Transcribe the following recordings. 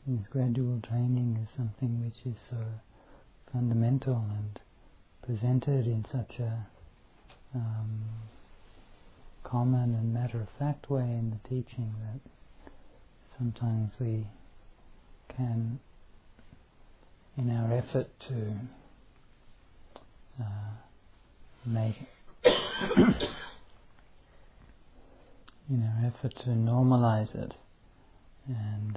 this gradual training is something which is so fundamental and presented in such a common and matter-of-fact way in the teaching that sometimes we can, in our effort to normalize it and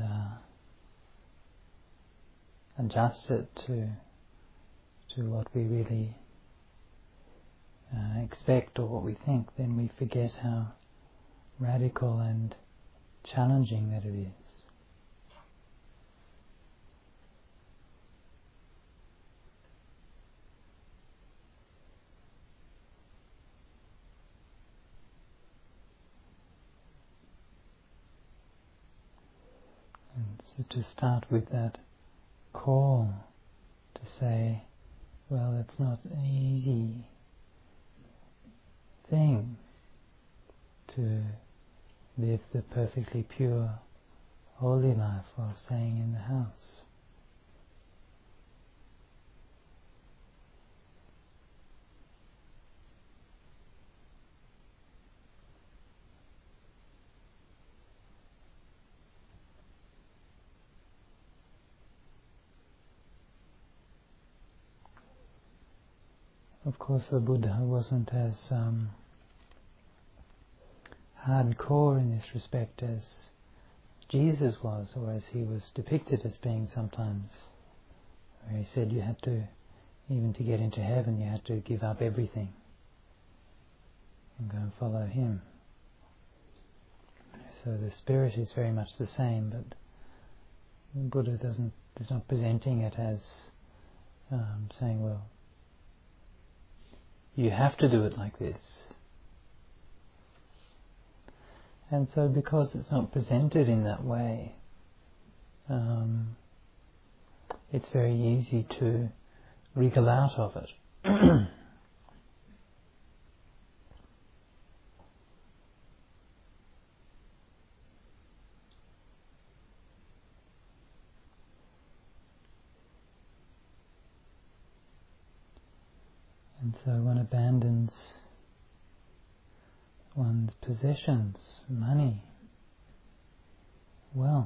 adjust it to what we really expect or what we think, then we forget how radical and challenging that it is. And so to start with that call to say, well, it's not an easy thing to live the perfectly pure, holy life while staying in the house. Of course, the Buddha wasn't as hardcore in this respect as Jesus was, or as he was depicted as being sometimes, where he said you had to, even to get into heaven, you had to give up everything and go and follow him. So the spirit is very much the same, but the Buddha is not presenting it as saying, well, you have to do it like this. And so because it's not presented in that way, it's very easy to wriggle out of it. And so one abandons one's possessions, money, wealth.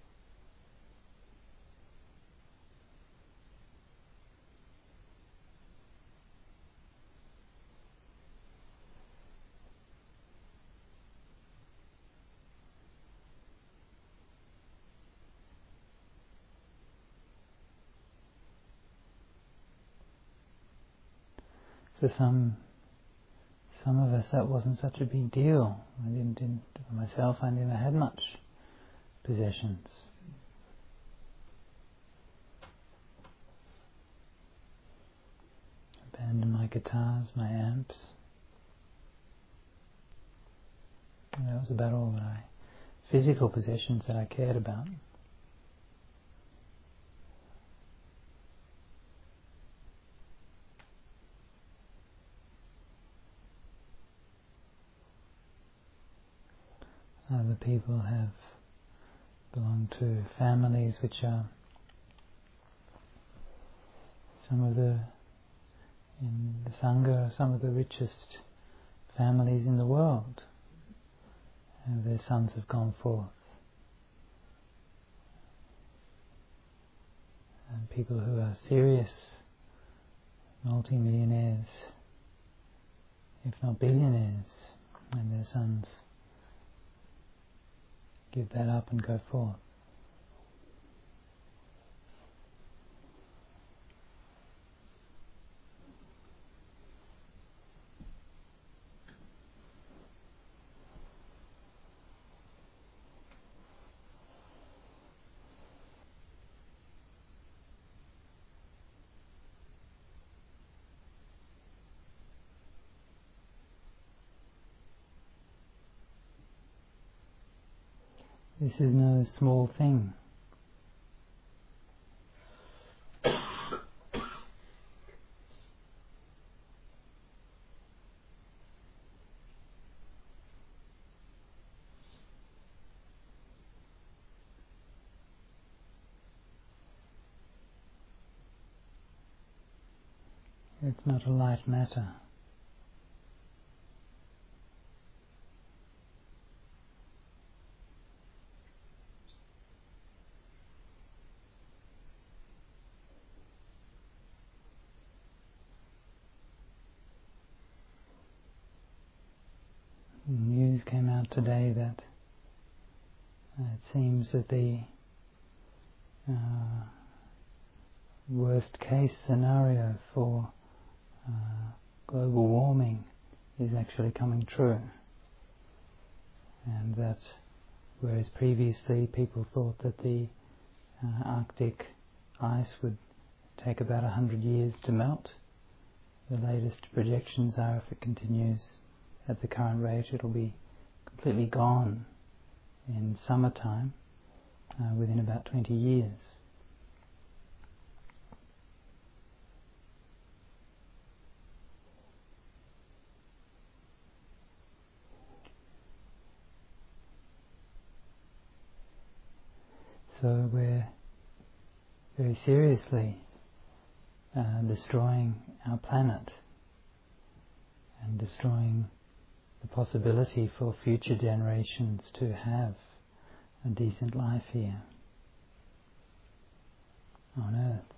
For some of us that wasn't such a big deal. For myself, I never had much possessions. Abandoned my guitars, my amps. And that was about all my physical possessions that I cared about. Other people have belonged to families which are in the Sangha, some of the richest families in the world. And their sons have gone forth. And people who are serious multi-millionaires, if not billionaires, and their sons give that up and go forth. This is no small thing. It's not a light matter. News came out today that it seems that the worst case scenario for global warming is actually coming true, and that whereas previously people thought that the Arctic ice would take about 100 years to melt, the latest projections are if it continues at the current rate it'll be completely gone in summertime within about 20 years. So we're very seriously destroying our planet and destroying the possibility for future generations to have a decent life here on Earth.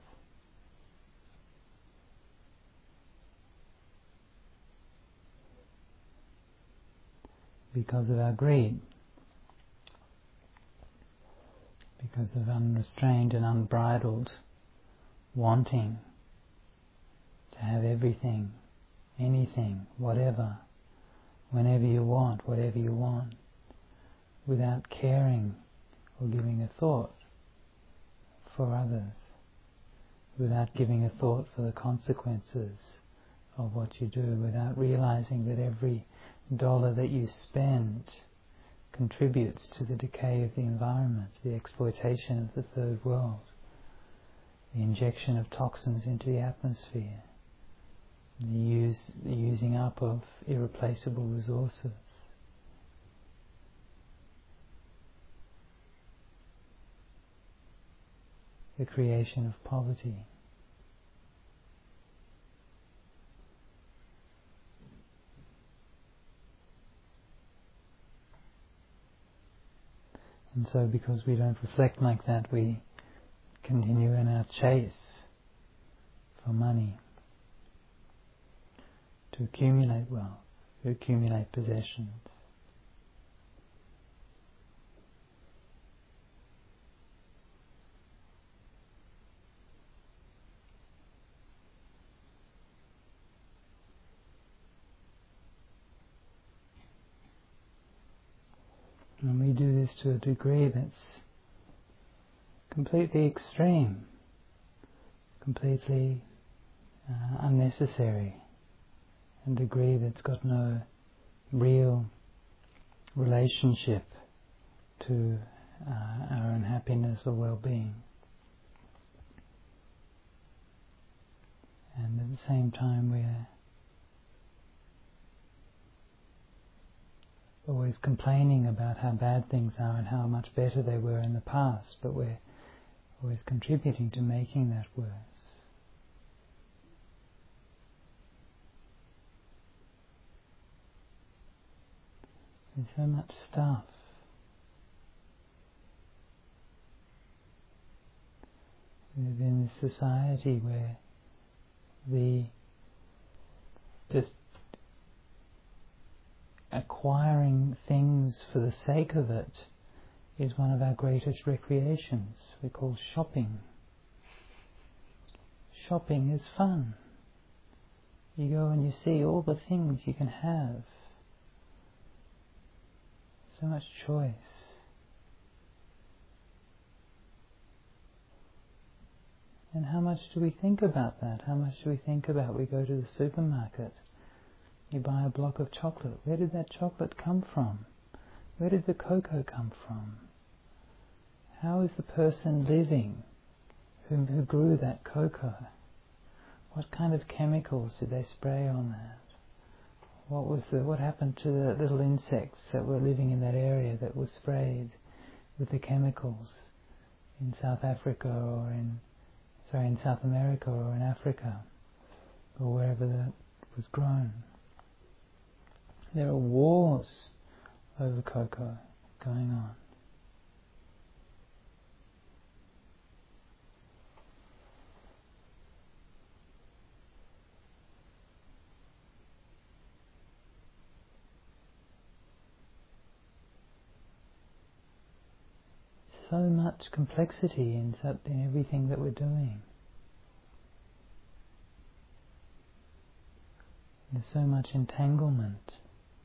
Because of our greed, because of unrestrained and unbridled wanting to have everything, anything, whatever, whenever you want, whatever you want, without caring or giving a thought for others, without giving a thought for the consequences of what you do, without realizing that every dollar that you spend contributes to the decay of the environment, the exploitation of the third world, the injection of toxins into the atmosphere, the using up of irreplaceable resources. The creation of poverty. And so because we don't reflect like that, we continue in our chase for money, to accumulate wealth, to accumulate possessions. And we do this to a degree that's completely extreme, completely unnecessary, and a degree that's got no real relationship to our own happiness or well-being. And at the same time we're always complaining about how bad things are and how much better they were in the past, but we're always contributing to making that worse. There's so much stuff. We live in this society where the just acquiring things for the sake of it is one of our greatest recreations. We call shopping. Shopping is fun. You go and you see all the things you can have. So much choice. And how much do we think about that? How much do we think about we go to the supermarket, you buy a block of chocolate. Where did that chocolate come from? Where did the cocoa come from? How is the person living who grew that cocoa? What kind of chemicals did they spray on that? What happened to the little insects that were living in that area that were sprayed with the chemicals in South Africa or in South America or in Africa or wherever that was grown. There are wars over cocoa going on. So much complexity in everything that we're doing. There's so much entanglement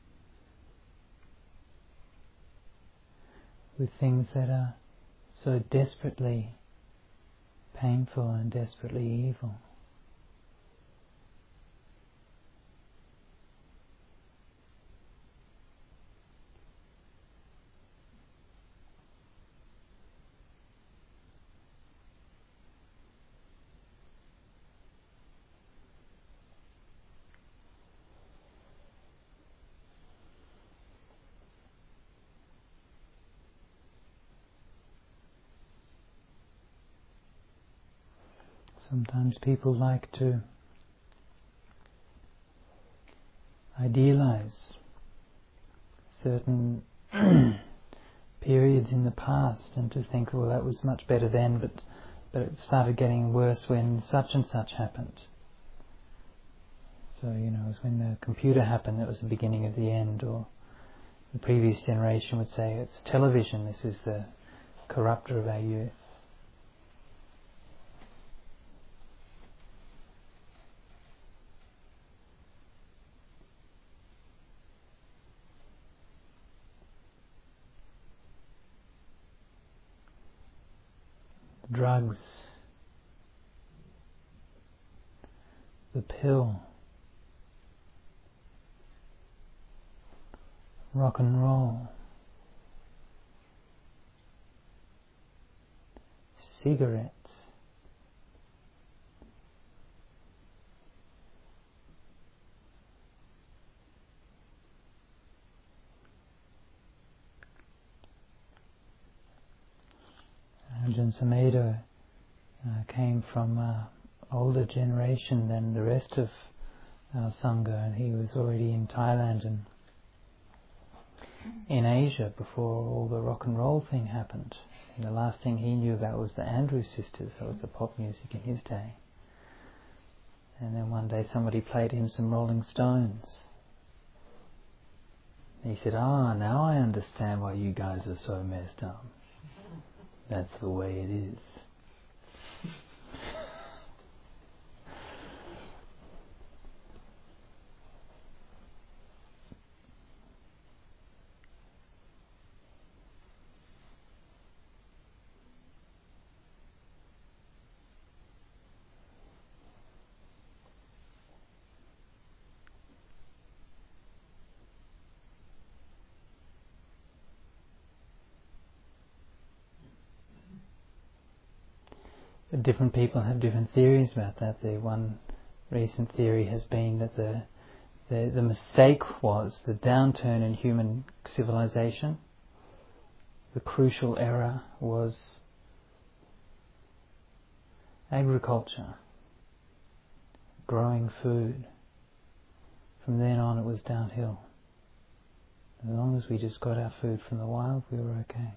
with things that are so desperately painful and desperately evil. Sometimes people like to idealize certain periods in the past and to think, well, that was much better then, but it started getting worse when such and such happened. So, it was when the computer happened that was the beginning of the end, or the previous generation would say, it's television, this is the corrupter of our youth. Drugs, the pill, rock and roll, cigarettes, Ajahn Sumedho came from an older generation than the rest of our Sangha, and he was already in Thailand and in Asia before all the rock and roll thing happened. And the last thing he knew about was the Andrews Sisters. That was the pop music in his day. And then one day somebody played him some Rolling Stones. And he said, now I understand why you guys are so messed up. That's the way it is. Different people have different theories about that. The one recent theory has been that the mistake was the downturn in human civilization. The crucial error was agriculture, growing food. From then on it was downhill. As long as we just got our food from the wild, we were okay.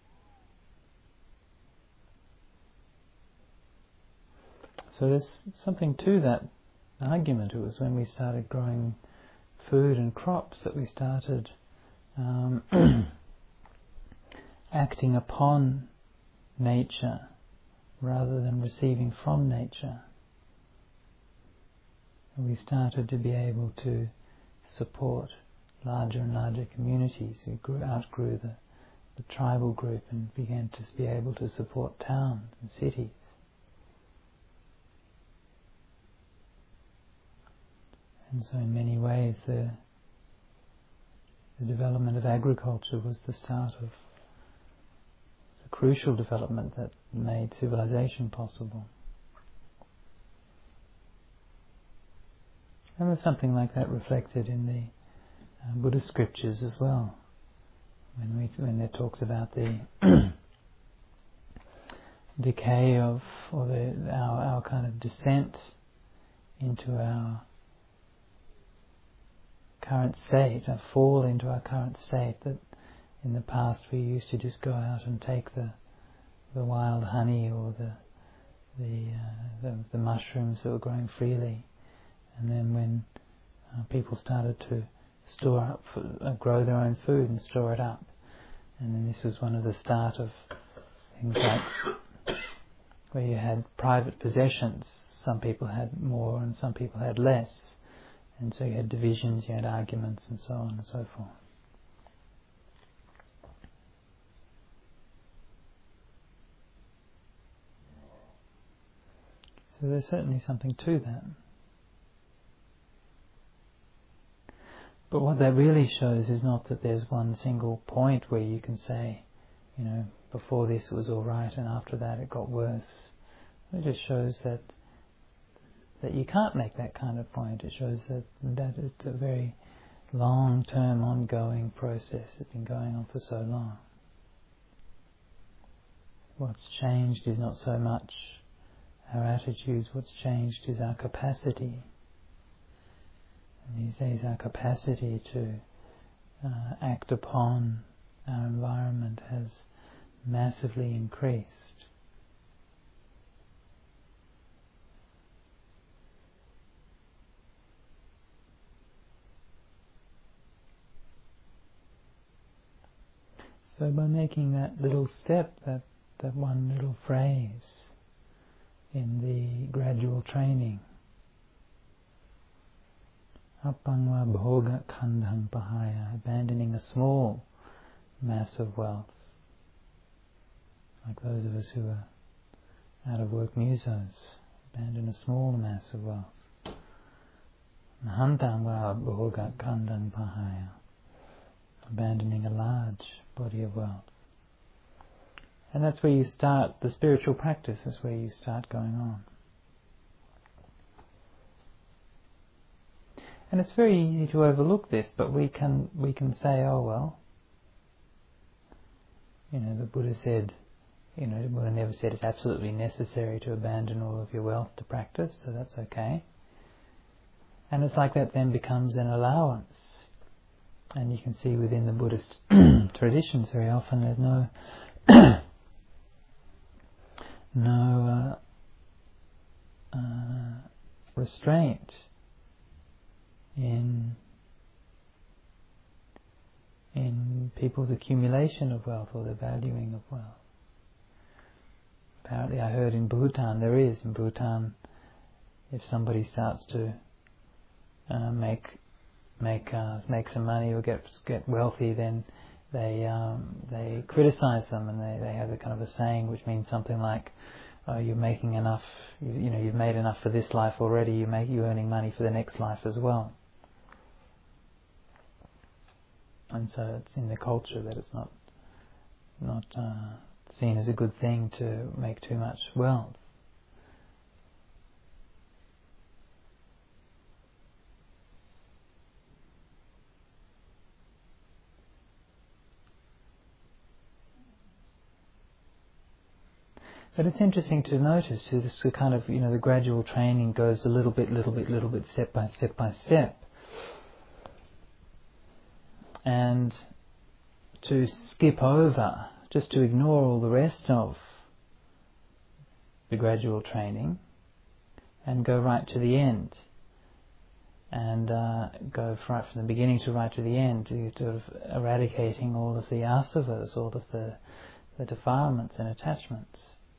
So there's something to that argument. It was when we started growing food and crops that we started acting upon nature rather than receiving from nature. And we started to be able to support larger and larger communities. We outgrew the tribal group and began to be able to support towns and cities. And so in many ways the development of agriculture was the start of the crucial development that made civilization possible. And there's something like that reflected in the Buddhist scriptures as well. When there talks about the decay of, or our kind of descent into our current state, fall into our current state, that in the past we used to just go out and take the wild honey or the mushrooms that were growing freely, and then when people started to store up, grow their own food and store it up, and then this was one of the start of things like where you had private possessions. Some people had more and some people had less, and so you had divisions, you had arguments, and so on and so forth. So there's certainly something to that. But what that really shows is not that there's one single point where you can say, before this it was all right and after that it got worse. It just shows that you can't make that kind of point. It shows that it's a very long-term, ongoing process. It's been going on for so long. What's changed is not so much our attitudes. What's changed is our capacity. And these days our capacity to act upon our environment has massively increased. So by making that little step, that one little phrase in the gradual training, Appangwa bhoga khandhang pahaya, abandoning a small mass of wealth, like those of us who are out of work musos, abandon a small mass of wealth. Hantangwa bhoga khandhang pahaya, abandoning a large body of wealth. And that's where you start the spiritual practice, that's where you start going on. And it's very easy to overlook this, but we can say, oh well, the Buddha said, the Buddha never said it's absolutely necessary to abandon all of your wealth to practice, so that's okay. And it's like that then becomes an allowance. And you can see within the Buddhist traditions very often there's no restraint in people's accumulation of wealth or the valuing of wealth. Apparently I heard in Bhutan there is. In Bhutan, if somebody starts to make some money or get wealthy, then they criticize them, and they have a kind of a saying which means something like, you're making enough, you've made enough for this life already, you're earning money for the next life as well. And so it's in the culture that it's not seen as a good thing to make too much wealth. But it's interesting to notice this kind of, the gradual training goes a little bit, step by step. And to skip over, just to ignore all the rest of the gradual training and go right to the end. And go right from the beginning to right to the end, to sort of eradicating all of the asavas, all of the defilements and attachments.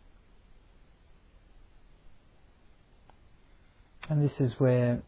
And this is where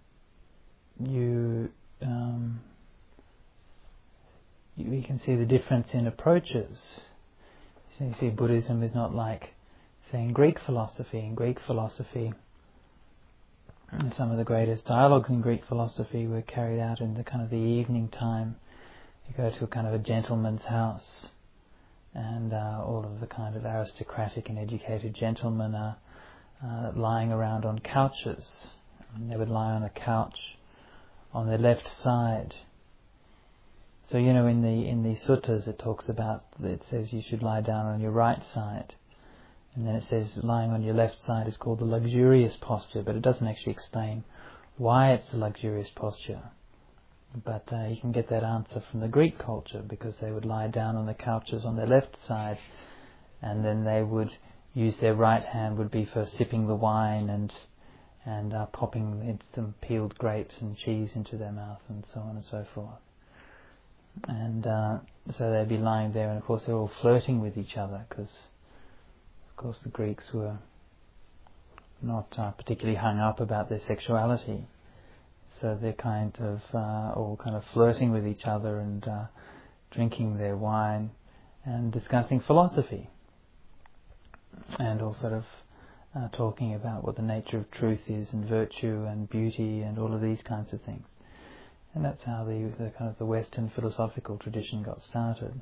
we can see the difference in approaches. So you see, Buddhism is not like, say, in Greek philosophy. In Greek philosophy, some of the greatest dialogues in Greek philosophy were carried out in the kind of the evening time. You go to a kind of a gentleman's house, and all of the kind of aristocratic and educated gentlemen are lying around on couches. And they would lie on a couch on their left side. So in the suttas it says you should lie down on your right side, and then it says lying on your left side is called the luxurious posture, but it doesn't actually explain why it's a luxurious posture. But you can get that answer from the Greek culture, because they would lie down on the couches on their left side, and then they would use their right hand would be for sipping the wine and popping some peeled grapes and cheese into their mouth and so on and so forth. And so they'd be lying there, and of course they're all flirting with each other, because of course the Greeks were not particularly hung up about their sexuality. So they're kind of all kind of flirting with each other and drinking their wine and discussing philosophy, and all sort of talking about what the nature of truth is and virtue and beauty and all of these kinds of things. And that's how the kind of the Western philosophical tradition got started.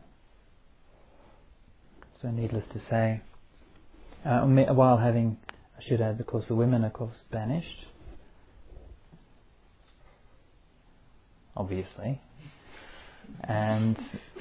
So needless to say, while having, I should add, of course, the women, of course, banished, obviously, and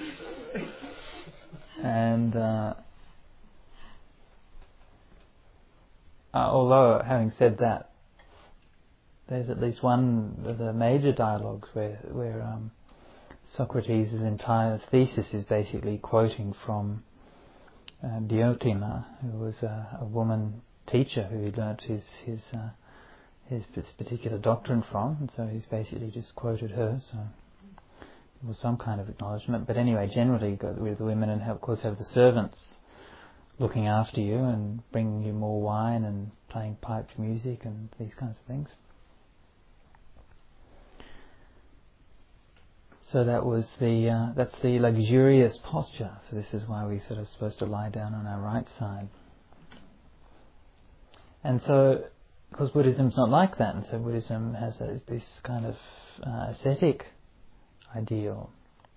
although, having said that, there's at least one of the major dialogues where Socrates' entire thesis is basically quoting from Diotima, who was a woman teacher who he learnt his particular doctrine from, and so he's basically just quoted her, so it was some kind of acknowledgement. But anyway, generally go with the women and of course have the servants looking after you and bringing you more wine and playing piped music and these kinds of things. So that's the luxurious posture. So this is why we're sort of supposed to lie down on our right side. And so, because Buddhism's not like that, and so Buddhism has this kind of ascetic ideal.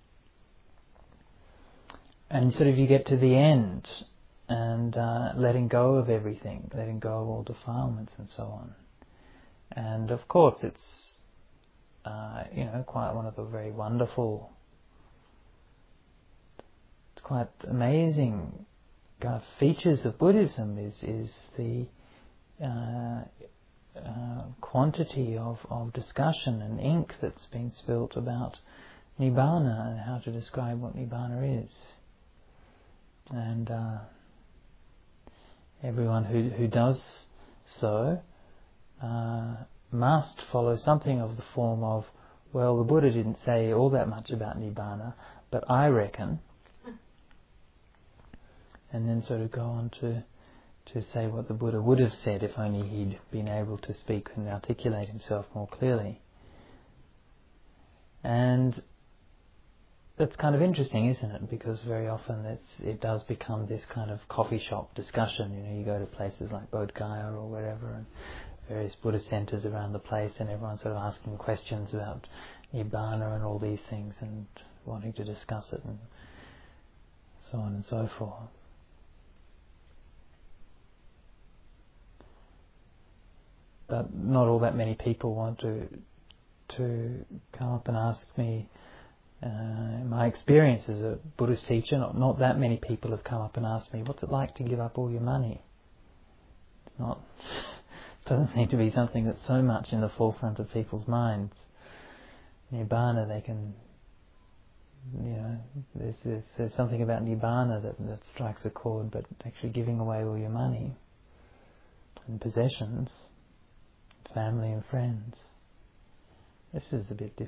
And sort of you get to the end and letting go of everything, letting go of all defilements and so on. And of course it's quite one of the very wonderful, quite amazing kind of features of Buddhism is the quantity of discussion and ink that's been spilt about Nibbana and how to describe what Nibbana is. And everyone who does so must follow something of the form of, well, the Buddha didn't say all that much about Nibbana, but I reckon, and then sort of go on to say what the Buddha would have said if only he'd been able to speak and articulate himself more clearly. And that's kind of interesting, isn't it? Because very often it does become this kind of coffee shop discussion. You go to places like Bodh Gaya or wherever, and various Buddhist centres around the place, and everyone's sort of asking questions about Nibbana and all these things and wanting to discuss it and so on and so forth. But not all that many people want to come up and ask me. In my experience as a Buddhist teacher, not that many people have come up and asked me, what's it like to give up all your money? It's not. Doesn't seem to be something that's so much in the forefront of people's minds. Nibbana, they can, there's something about Nibbana that strikes a chord, but actually giving away all your money and possessions, family and friends, this is a bit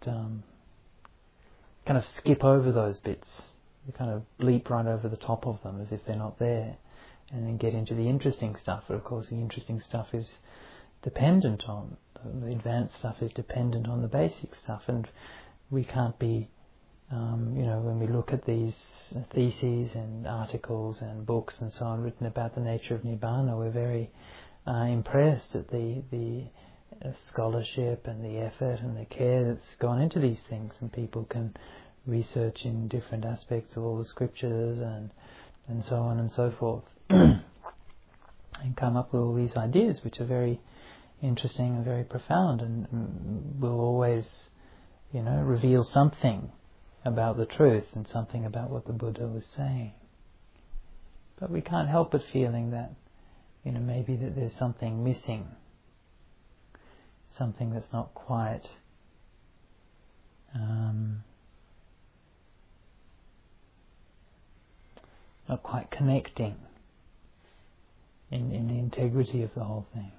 kind of skip over those bits. You kind of leap right over the top of them as if they're not there, and then get into the interesting stuff. But of course the interesting stuff is dependent on, the advanced stuff is dependent on the basic stuff, and we can't be, when we look at these theses and articles and books and so on written about the nature of Nibbana, we're very impressed at the scholarship and the effort and the care that's gone into these things, and people can research in different aspects of all the scriptures and so on and so forth and come up with all these ideas which are very interesting and very profound, and will always reveal something about the truth and something about what the Buddha was saying. But we can't help but feeling that maybe that there's something missing. something that's not quite connecting in the integrity of the whole thing.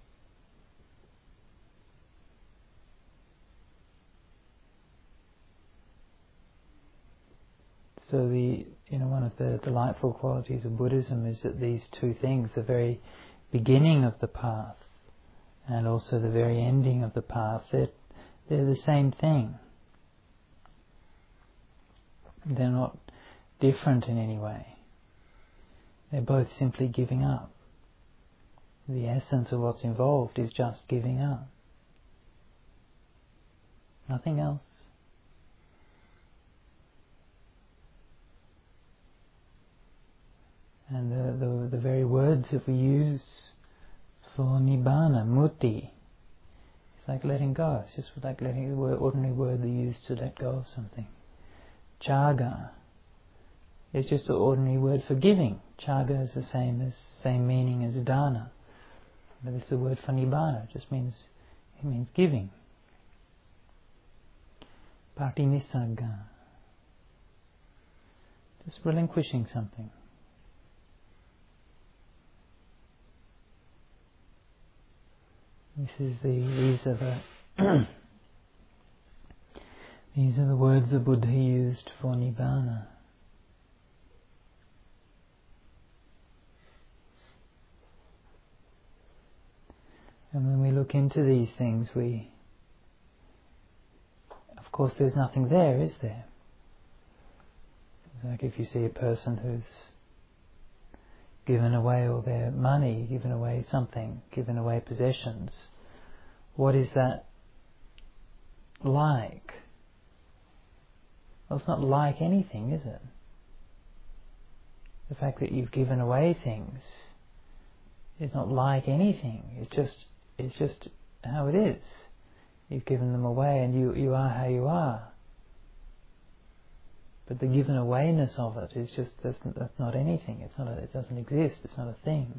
So one of the delightful qualities of Buddhism is that these two things, the very beginning of the path and also the very ending of the path, they're the same thing. They're not different in any way. They're both simply giving up. The essence of what's involved is just giving up. Nothing else. And the very words that we use for nibbana, mutti, it's like letting go. It's just like letting the ordinary word we use to let go of something. Chaga is just an ordinary word for giving. Chaga is the same meaning as dana. But it's the word for nibbana. It means giving. Patinisagga, just relinquishing something. These are the words the Buddha used for nibbana. And when we look into these things, of course there's nothing there, is there? It's like if you see a person who's given away all their money, given away something, given away possessions, what is that like? Well, it's not like anything, is it? The fact that you've given away things is not like anything. It's just how it is. You've given them away and you are how you are. But the given awayness of it is just, that's not anything. It doesn't exist. It's not a thing.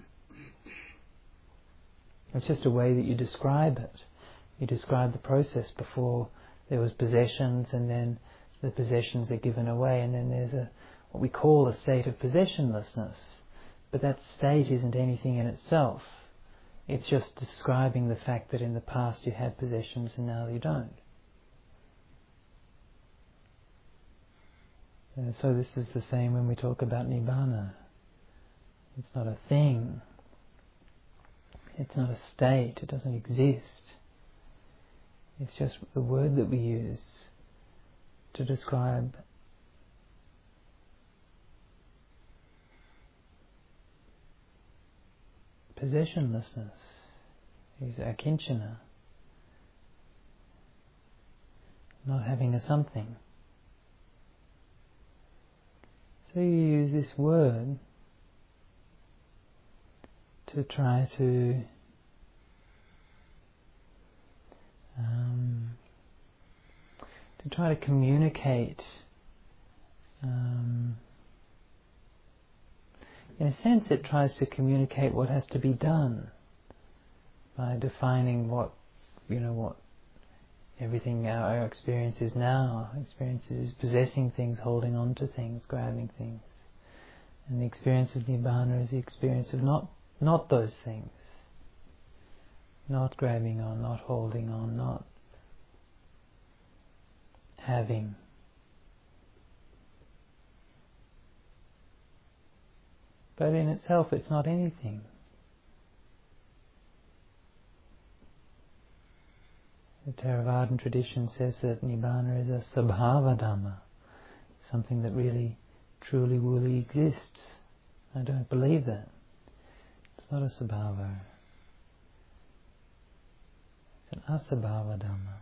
It's just a way that you describe it. You describe the process before there was possessions, and then the possessions are given away, and then there's what we call a state of possessionlessness. But that state isn't anything in itself. It's just describing the fact that in the past you had possessions and now you don't. And so this is the same when we talk about nibbana. It's not a thing. It's not a state. It doesn't exist. It's just the word that we use to describe possessionlessness. Is akinchana. Not having a something. So you use this word to try to communicate. In a sense, it tries to communicate what has to be done by defining what everything our experience is now. Our experience is possessing things, holding on to things, grabbing things. And the experience of nibbana is the experience of not those things. Not grabbing on, not holding on, not having. But in itself it's not anything. The Theravadan tradition says that Nibbana is a sabhava dhamma, something that really, truly, wholly exists. I don't believe that. It's not a sabhava. It's an asabhava dhamma.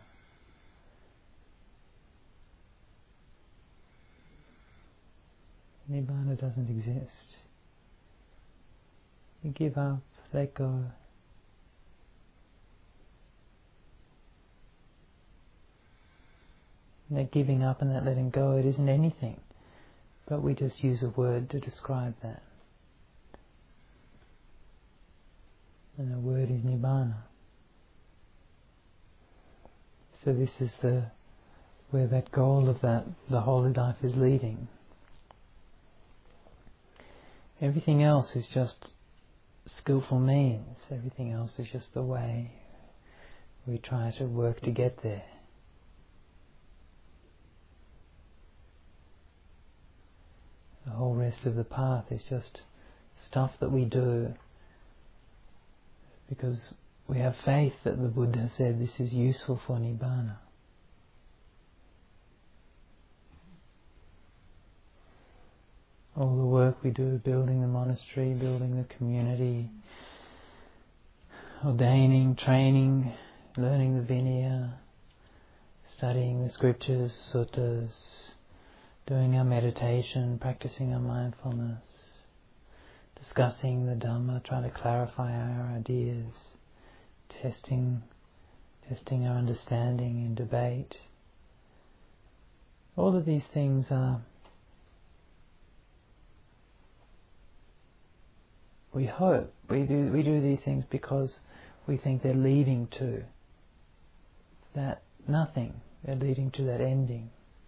Nibbana doesn't exist. You give up, let go. And that giving up and that letting go, it isn't anything. But we just use a word to describe that. And the word is Nibbana. So this is where that goal of the holy life is leading. Everything else is just skillful means. Everything else is just the way we try to work to get there. The whole rest of the path is just stuff that we do because we have faith that the Buddha said this is useful for Nibbana. All the work we do, building the monastery, building the community, ordaining, training, learning the Vinaya, studying the scriptures, suttas, doing our meditation, practicing our mindfulness, discussing the Dhamma, trying to clarify our ideas, testing our understanding in debate. All of these things are, we hope, we do these things because we think they're leading to that nothing, they're leading to that ending.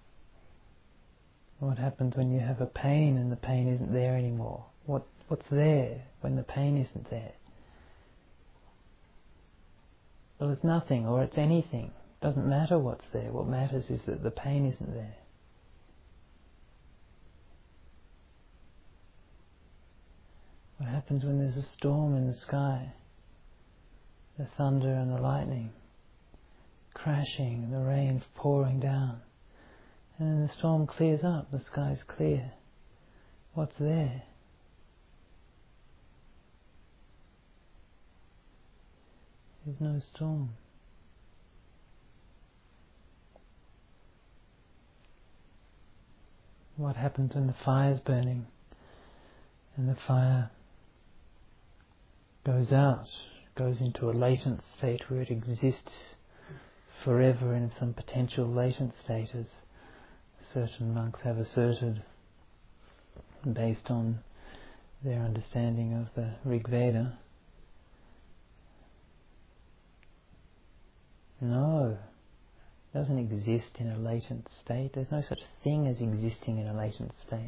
What happens when you have a pain and the pain isn't there anymore? What's there when the pain isn't there? Well, it's nothing or it's anything. It doesn't matter what's there. What matters is that the pain isn't there. What happens when there's a storm in the sky? The thunder and the lightning crashing and the rain pouring down. And then the storm clears up, the sky's clear. What's there? There's no storm. What happens when the fire's burning and the fire goes out, goes into a latent state where it exists forever in some potential latent state, as certain monks have asserted based on their understanding of the Rig Veda. No, it doesn't exist in a latent state. There's no such thing as existing in a latent state.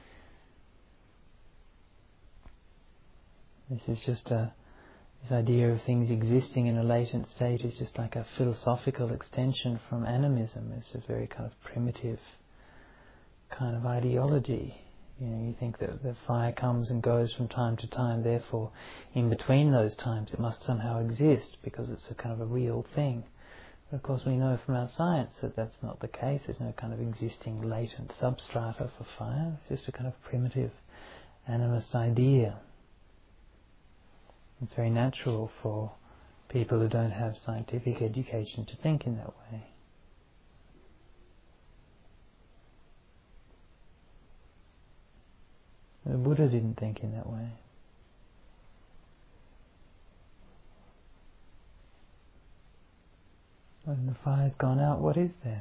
This is just this idea of things existing in a latent state is just like a philosophical extension from animism. It's a very kind of primitive kind of ideology. You think that the fire comes and goes from time to time, therefore in between those times it must somehow exist because it's a kind of a real thing. But of course we know from our science that that's not the case. There's no kind of existing latent substrata for fire. It's just a kind of primitive animist idea. It's very natural for people who don't have scientific education to think in that way. The Buddha didn't think in that way. When the fire's gone out, what is there?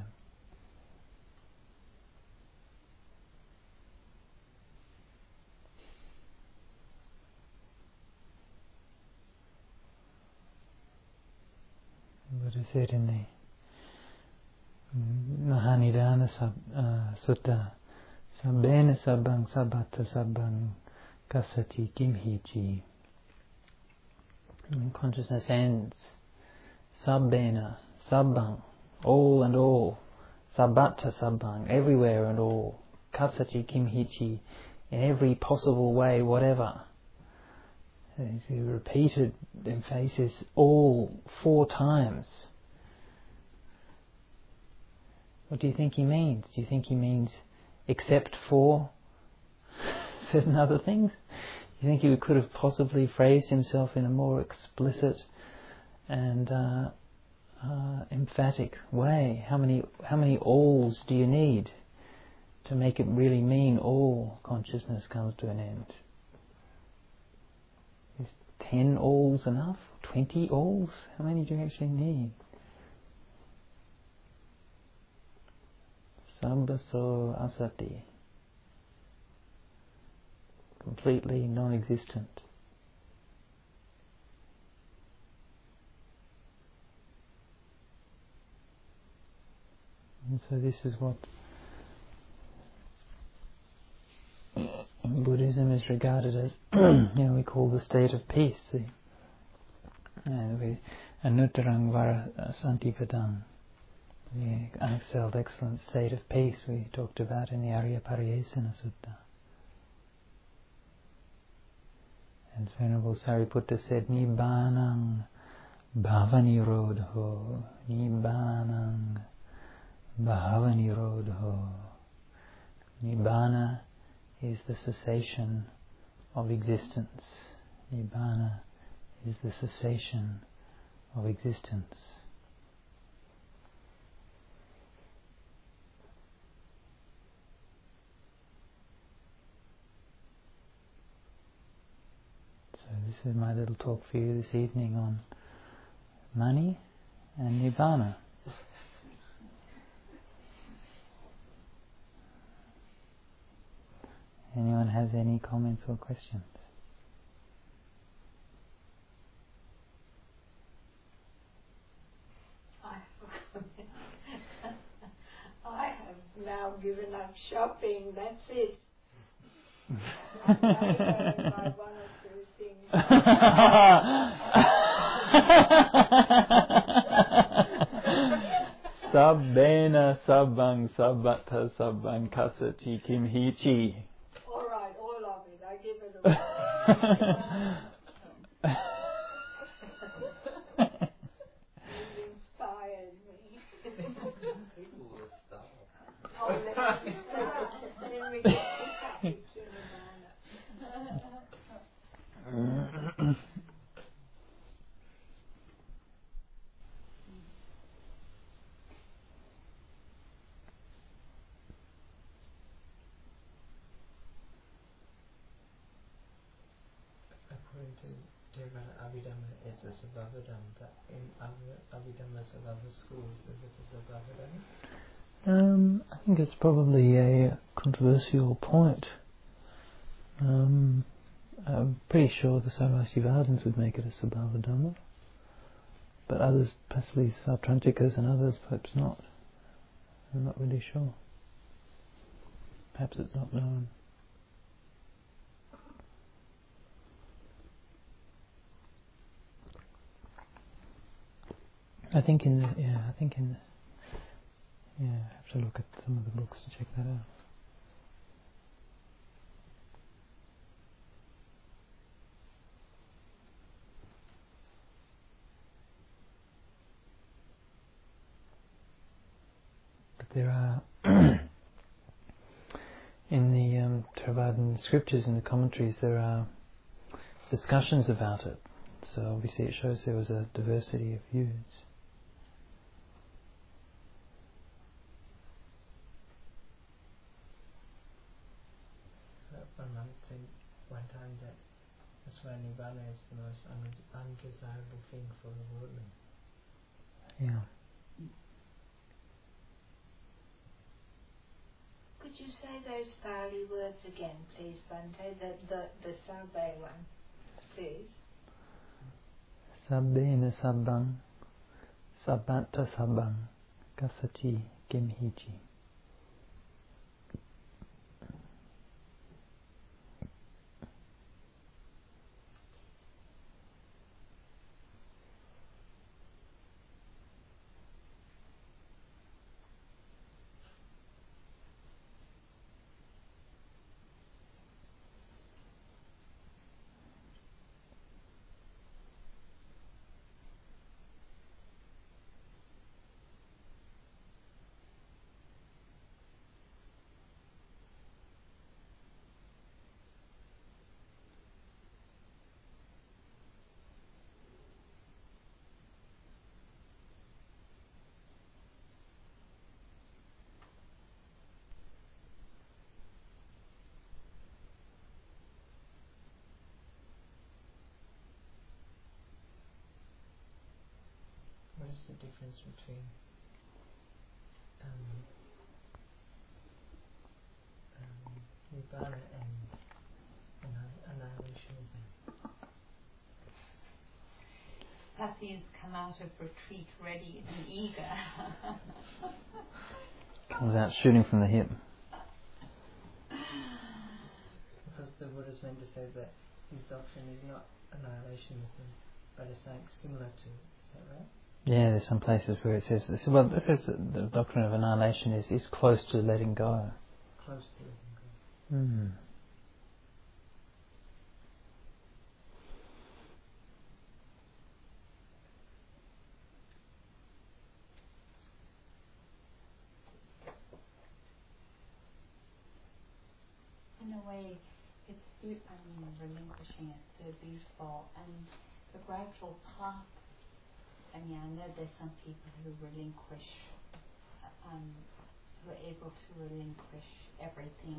The Buddha said in the Mahanidana Sutta, Sabbena sabbang sabbata sabbang kasati kimhichi. Consciousness ends. Sabbena, sabbang, all and all. Sabbata sabbang, everywhere and all. Kasati kimhichi, in every possible way, whatever. He repeated emphasis all 4 times. What do you think he means? Do you think he means except for certain other things? You think he could have possibly phrased himself in a more explicit and emphatic way? How many alls do you need to make it really mean all consciousness comes to an end? Is 10 alls enough? 20 alls? How many do you actually need? Sambaso asati. Completely non-existent. So this is what in Buddhism is regarded as, we call the state of peace. Anuttarang vara santipadang, the unexcelled excellent state of peace we talked about in the Arya Pariyesana Sutta. As Venerable Sariputta said, Nibbanang bhavanirodho, Nibbanang bhavanirodho. Nibbana is the cessation of existence. Nibbana is the cessation of existence. So this is my little talk for you this evening on money and Nibbana. Anyone has any comments or questions? I have now given up shopping, that's it. I'm going to buy one or two things. Sabbena sabbang sabbata sabbang kasati kim hichi. All right, all of it. I give it away. You inspired me. People will stop. Oh, let me start. Then we get to happy to Nirvana. According to Theravada Abhidhamma, it's a Sabhavadhamma, but in Abhidhamma Sabhava schools, is it a Sabhavadhamma? I think it's probably a controversial point. I'm pretty sure the Sarvastivadins would make it a Sabhavadhamma, but others, possibly Sautrantikas and others, perhaps not. I'm not really sure. Perhaps it's not known. I have to look at some of the books to check that out. But there are in the Theravadan scriptures, in the commentaries, there are discussions about it. So obviously it shows there was a diversity of views. One month said one time that that's why Nibbana is the most undesirable thing for the worldling. Yeah. Could you say those Pali words again, please, Bhante? The Sabbe one, please. Sabbena sabbang, sabbata sabbang, kasati gemhichi. What is the difference between Nibbana and annihilationism? Pathi's come out of retreat ready and eager. Comes out shooting from the hip. Because the Buddha is meant to say that his doctrine is not annihilationism, but it's something similar to. Is that right? Yeah, there's some places where it says, well, it says that the doctrine of annihilation is close to letting go. Close to letting go. Mm. In a way, it's relinquishing it so beautiful, and the gradual path. I mean, I know there's some people who relinquish, who are able to relinquish everything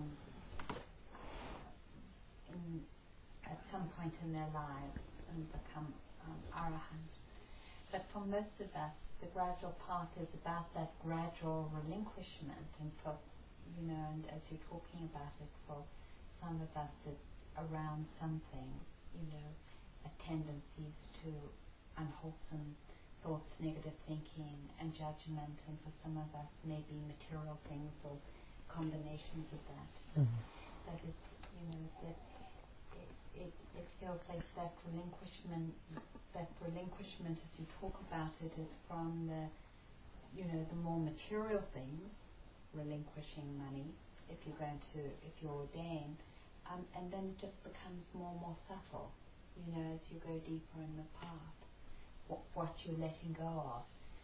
at some point in their lives and become arahants. But for most of us, the gradual path is about that gradual relinquishment, and for and as you're talking about it, for some of us it's around something, tendencies to unwholesome thoughts, negative thinking and judgment, and for some of us maybe material things or combinations of that. Mm-hmm. That is, it feels like that relinquishment as you talk about it is from the more material things, relinquishing money if you're ordained, and then it just becomes more and more subtle, as you go deeper in the path, what you're letting go of.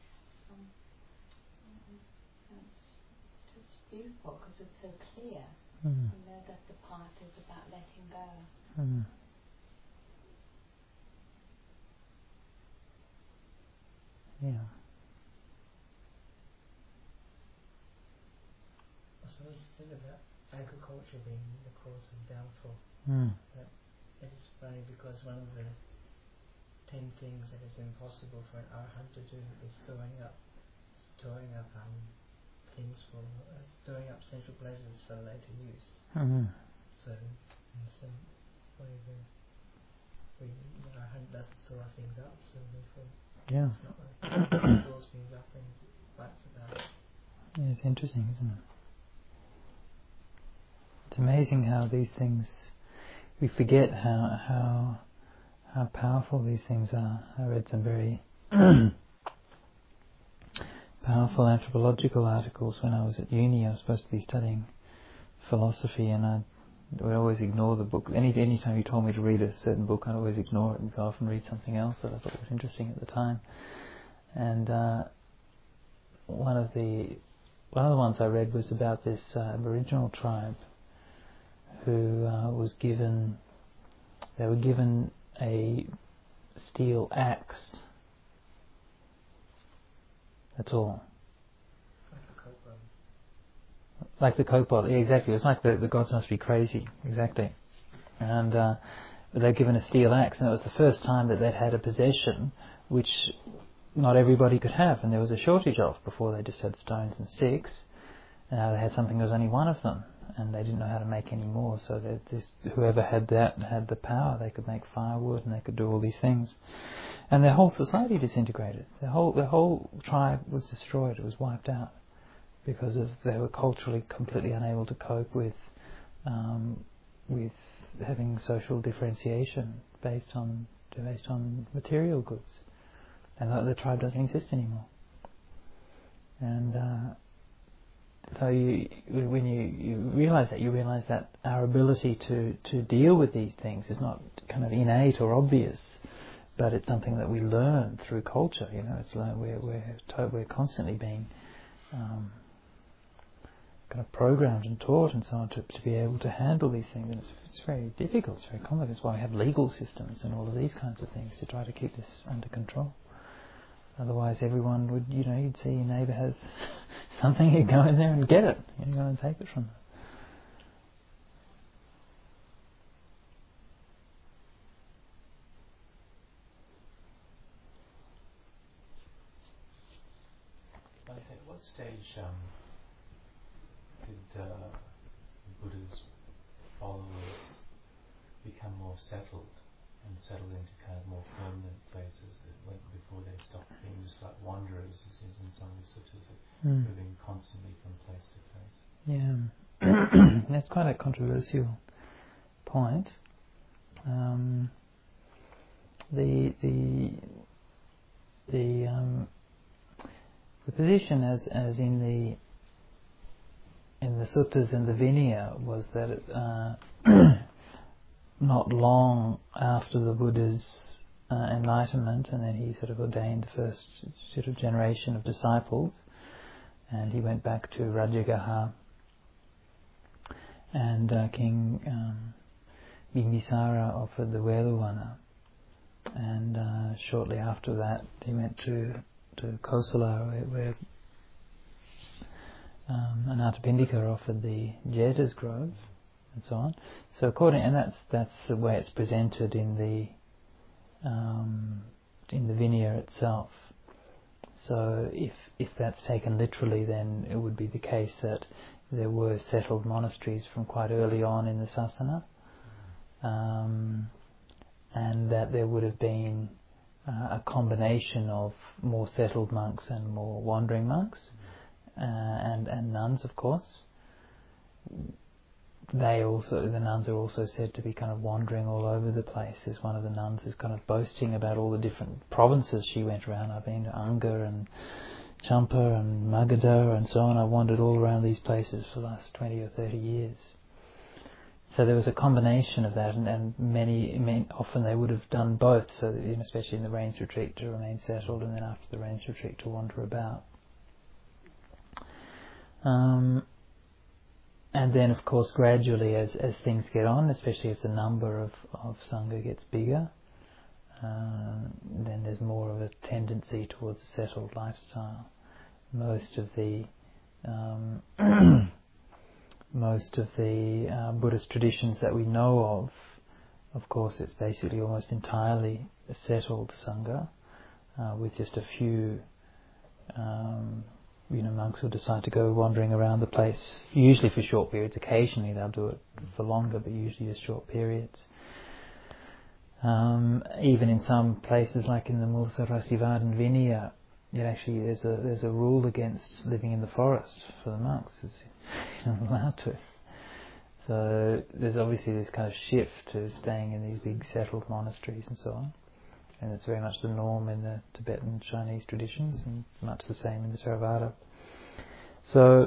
It's just beautiful because it's so clear, that the path is about letting go. Mm. Yeah. So what you said about agriculture being the cause of downfall. That it is funny because one of the 10 things that is impossible for an arhat to do is storing up things for storing up sensual pleasures for later use. Mm-hmm. So in some way the arhat doesn't store things up, so therefore it's not like it stores things up and writes about it. Yeah, it's interesting, isn't it? It's amazing how these things, we forget how powerful these things are. I read some very powerful anthropological articles when I was at uni. I was supposed to be studying philosophy, and I would always ignore the book. Any time you told me to read a certain book, I'd always ignore it and go off and read something else that I thought was interesting at the time. And one of the ones I read was about this Aboriginal tribe who they were given a steel axe. That's all. Like the Coke bottle. Yeah, exactly. It's like the gods must be crazy. Exactly. And they're given a steel axe, and it was the first time that they'd had a possession which not everybody could have, and there was a shortage of. Before they just had stones and sticks, and now they had something that was only one of them, and they didn't know how to make any more. So whoever had that had the power. They could make firewood, and they could do all these things. And their whole society disintegrated. Their whole tribe was destroyed. It was wiped out because they were culturally completely unable to cope with having social differentiation based on material goods, and the tribe doesn't exist anymore. And so when you realise that our ability to deal with these things is not kind of innate or obvious, but it's something that we learn through culture. It's learned. We're constantly being kind of programmed and taught and so on to be able to handle these things. And it's very difficult. It's very complex. That's why we have legal systems and all of these kinds of things to try to keep this under control. Otherwise, everyone would, you'd see your neighbour has something, you go in there and get it. You go and take it from them. At what stage did the Buddha's followers become more settled and settled into kind of more permanent places before they stopped being just like wanderers, as is in some of the suttas, moving constantly from place to place. Yeah, that's quite a controversial point. The position as in the suttas and the Vinaya was that not long after the Buddha's enlightenment, and then he sort of ordained the first sort of generation of disciples, and he went back to Rajagaha, and King Bimbisara offered the Veluvana, and shortly after that he went to Kosala, where Anathapindika offered the Jeta's Grove, and so on. So and that's the way it's presented in the Vinaya itself. So if that's taken literally, then it would be the case that there were settled monasteries from quite early on in the Sasana, and that there would have been a combination of more settled monks and more wandering monks, and nuns, of course. The nuns are also said to be kind of wandering all over the place. As one of the nuns is kind of boasting about all the different provinces she went around. I've been to Anga and Champa and Magadha and so on. I wandered all around these places for the last 20 or 30 years. So there was a combination of that, and many often they would have done both. So especially in the rains retreat, to remain settled, and then after the rains retreat to wander about. And then, of course, gradually, as things get on, especially as the number of Sangha gets bigger, then there's more of a tendency towards a settled lifestyle. Most of the Buddhist traditions that we know of course, it's basically almost entirely a settled Sangha, with just a few monks who decide to go wandering around the place, usually for short periods. Occasionally they'll do it for longer, but usually just short periods. Even in some places, like in the Mulasarasivadin Vinaya, there's a rule against living in the forest for the monks. You're not allowed to. So there's obviously this kind of shift to staying in these big settled monasteries and so on. And it's very much the norm in the Tibetan Chinese traditions, and much the same in the Theravada. So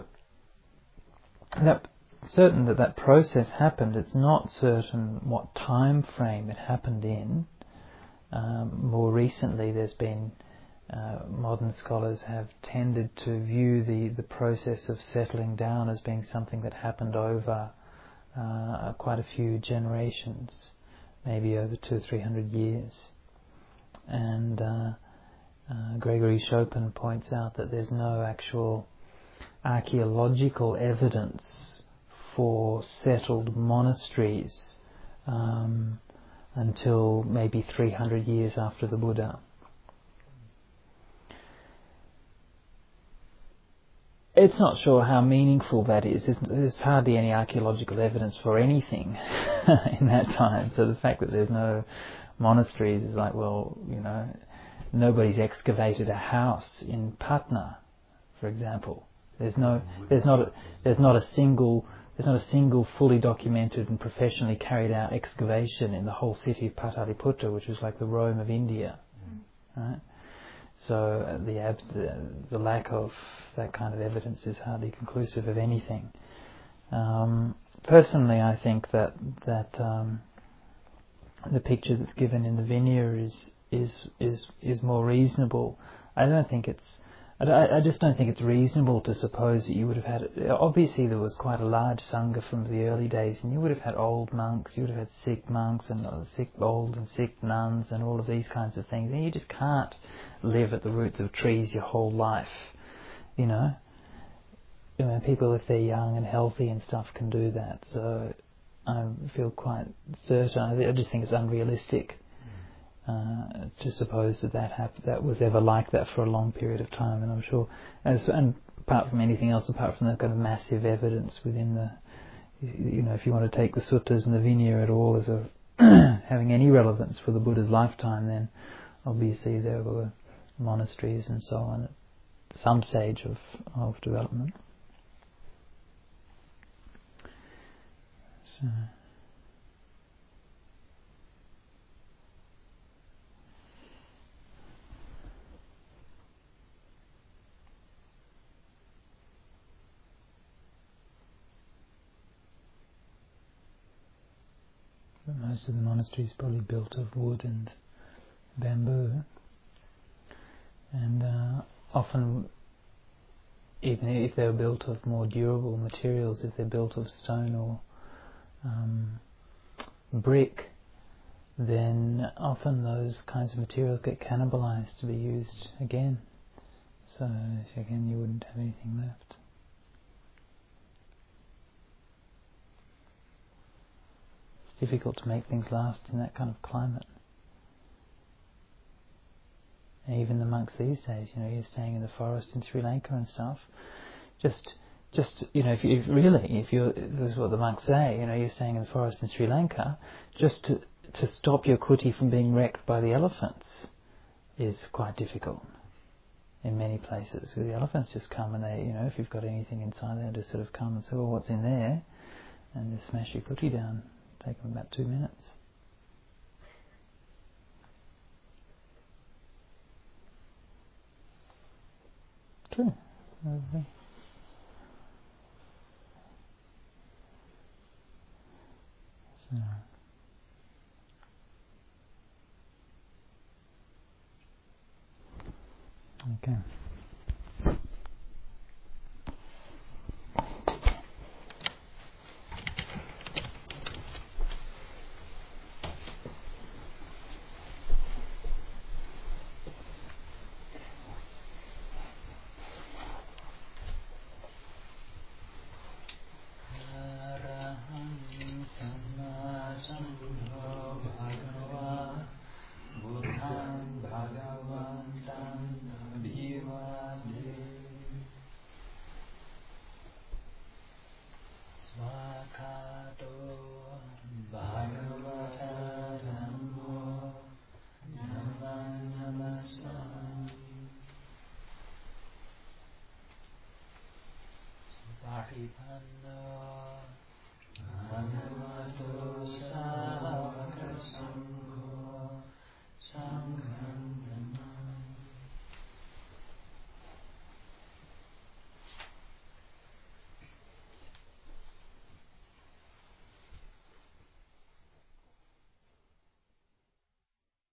certain that process happened. It's not certain what time frame it happened in. More recently, there's been modern scholars have tended to view the process of settling down as being something that happened over quite a few generations, maybe over 200 or 300 years. And Gregory Chopin points out that there's no actual archaeological evidence for settled monasteries until maybe 300 years after the Buddha. It's not sure how meaningful that is. There's hardly any archaeological evidence for anything in that time. So the fact that there's no monasteries is like, well, nobody's excavated a house in Patna, for example. There's not a single fully documented and professionally carried out excavation in the whole city of Pataliputra, which was like the Rome of India, right? So the lack of that kind of evidence is hardly conclusive of anything. Personally, I think that the picture that's given in the Vinaya is more reasonable. I just don't think it's reasonable to suppose that you would have had. Obviously, there was quite a large Sangha from the early days, and you would have had old monks, you would have had sick monks, and old and sick nuns, and all of these kinds of things. And you just can't live at the roots of trees your whole life, people, if they're young and healthy and stuff, can do that. So I feel quite certain. I just think it's unrealistic to suppose that was ever like that for a long period of time. And I'm sure, and apart from anything else, apart from that kind of massive evidence within the, if you want to take the suttas and the Vinaya at all as having any relevance for the Buddha's lifetime, then obviously there were monasteries and so on at some stage of development. So but most of the monasteries probably built of wood and bamboo, and often, even if they're built of more durable materials, if they're built of stone or brick, then often those kinds of materials get cannibalized to be used again. So again, you wouldn't have anything left. It's difficult to make things last in that kind of climate. And even the monks these days, you're staying in the forest in Sri Lanka and stuff. Just if this is what the monks say, you're staying in the forest in Sri Lanka, just to stop your kuti from being wrecked by the elephants is quite difficult in many places. So the elephants just come and they, if you've got anything inside there, just sort of come and say, well, what's in there? And just smash your kuti down. Take them about 2 minutes. True. So. Okay.